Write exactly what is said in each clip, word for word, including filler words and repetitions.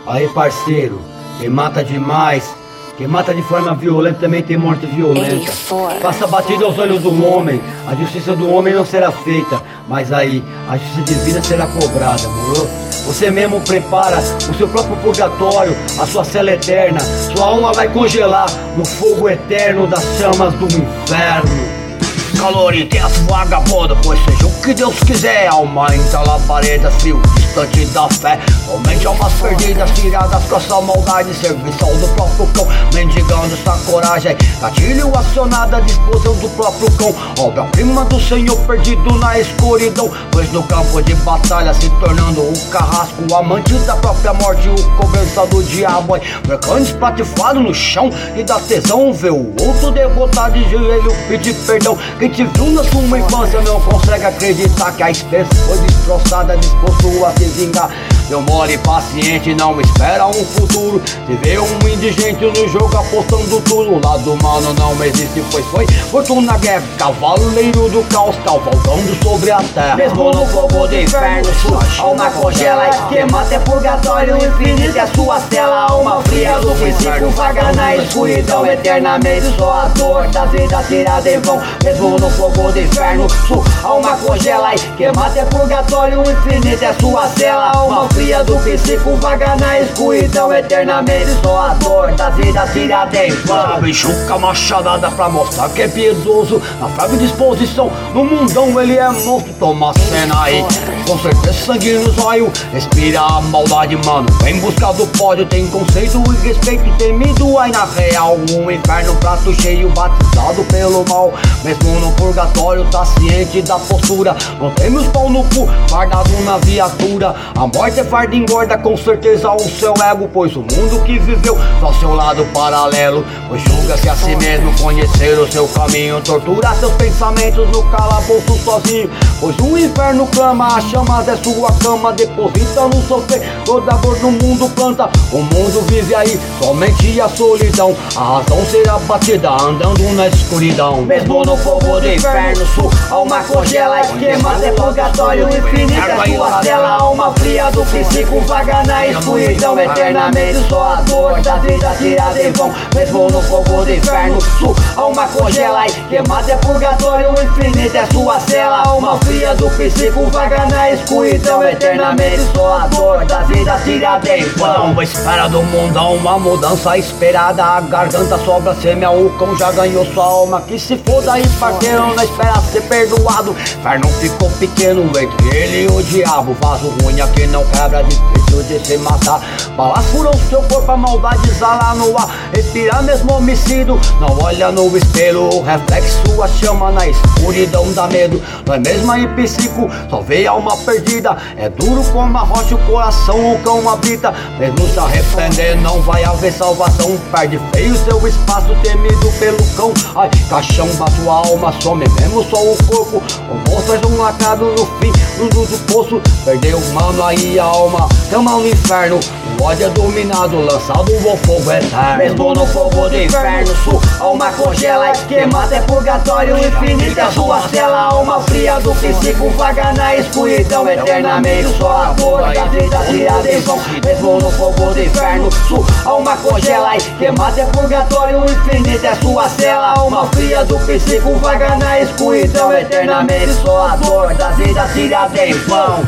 Aí, parceiro, quem mata demais, quem mata de forma violenta também tem morte violenta. Faça batida aos olhos do homem, a justiça do homem não será feita, mas aí a justiça divina será cobrada, moro? Você mesmo prepara o seu próprio purgatório, a sua cela eterna. Sua alma vai congelar no fogo eterno das chamas do inferno. Caloritas vagabundo, pois seja o que Deus quiser. Alma entra labareda, frio, distante da fé. Somente almas perdidas, tiradas com essa maldade. Serviçal do próprio cão, mendigando essa coragem. Gatilho acionado à disposição do próprio cão. Obra-prima do Senhor perdido na escuridão. Pois no campo de batalha se tornando o carrasco, o amante da própria morte, o cobrança do diabo. Mercando espatifado no chão e dá tesão ver o outro derrotado de joelho pedir perdão. Quem te viu na sua infância não consegue acreditar que a espécie foi destroçada, disposto a se vingar. Deu mole paciente, não espera um futuro. Se vê um indigente no jogo apostando tudo. O lado humano não existe, pois foi morto na guerra. Cavaleiro do caos, cavalgando sobre a terra. Mesmo no fogo do inferno, sua alma congela. Queima até purgatório infinito é sua cela. Alma fria do físico vaga na escuridão. Eternamente só a dor das vidas tirada em vão. Mesmo no fogo do inferno, sua alma congela. Queima até purgatório infinito é sua cela. Alma fria do psico vaga na escuridão. Eternamente só a dor das vidas tirada em vão. Bichuca machadada pra mostrar que é piedoso. Na frágil disposição, no mundão ele é monstro. Toma a cena aí, com certeza sangue no zóio. Respira a maldade, mano, vem buscar do pódio. Tem conceito e respeito temido aí na real. Um inferno prato cheio, batizado pelo mal. Mesmo no purgatório tá ciente da postura. Não tem meus pau no cu, guardado na viatura. A morte é farda engorda com certeza o seu ego. Pois o mundo que viveu ao seu lado paralelo. Pois julga-se a si mesmo conhecer o seu caminho. Tortura seus pensamentos no calabouço sozinho. Pois o inferno clama, as chamas é sua cama. Deposita no sofrer, toda dor no mundo planta. O mundo vive aí, somente a solidão. A razão será batida, andando na escuridão. Mesmo no fogo do inferno, sua alma congela. Queima até purgatório infinito é sua cela. Alma fria do psico vaga na escuridão. Eternamente só a dor das vidas tirada em vão. Mesmo no fogo do inferno, sua alma congela. Queima até purgatório infinito é sua cela. Alma fria do psico vaga na escuridão. Eternamente só a dor das vidas tirada em vão. A espera do mundão, uma mudança esperada. A garganta sobra sêmea, o cão já ganhou sua alma. Que se foda aí, parceiro, não espera ser perdoado. Inferno ficou pequeno entre ele e o diabo. Vaso ruim aqui não quebra, difícil de se matar. Balas furam seu corpo, a maldade exala no ar. Respira mesmo homicídio, não olha no espelho. O reflexo a chama na escuridão dá medo. Não é mesmo aí psico, só vê alma perdida. É duro como a rocha o coração, o cão habita. Mesmo se arrepender não vai haver salvação. Perde feio seu espaço temido pelo cão. Ai, caixão da sua alma some mesmo só o corpo. O monstro é um lacrado no fim do, do poço. Perdeu o mano aí a alma, cama no inferno. O ódio é dominado, lançado ao fogo eterno. Mesmo no fogo do inferno, sua alma congela. Queima até purgatório infinito é sua cela. Alma fria do psico vaga na escuridão. Eternamente só a dor das vidas tirada em vão. Mesmo no fogo do inferno, sua alma congela. Queima até purgatório infinito é sua cela. Alma fria do psico vaga na escuridão. Eternamente só a dor das vidas tirada em vão.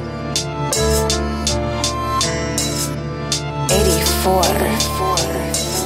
eighty-four